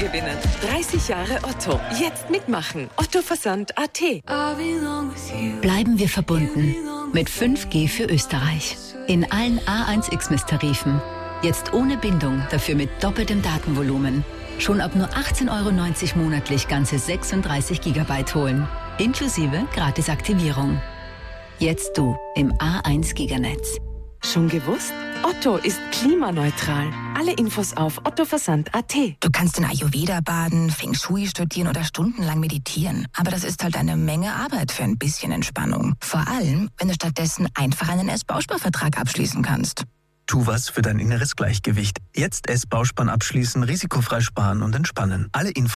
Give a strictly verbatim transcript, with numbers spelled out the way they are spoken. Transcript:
gewinnen. dreißig Jahre Otto. Jetzt mitmachen. Otto Versand Punkt at. Bleiben wir verbunden mit fünf G für Österreich. In allen A eins Xmas-Tarifen. Jetzt ohne Bindung, dafür mit doppeltem Datenvolumen. Schon ab nur achtzehn Euro neunzig monatlich ganze sechsunddreißig Gigabyte holen. Inklusive Gratisaktivierung. Jetzt du im A eins Giganetz. Schon gewusst? Otto ist klimaneutral. Alle Infos auf otto versand Punkt at. Du kannst in Ayurveda baden, Feng Shui studieren oder stundenlang meditieren. Aber das ist halt eine Menge Arbeit für ein bisschen Entspannung. Vor allem, wenn du stattdessen einfach einen S-Bausparvertrag abschließen kannst. Tu was für dein inneres Gleichgewicht. Jetzt S-Bauspann abschließen, risikofrei sparen und entspannen. Alle Infos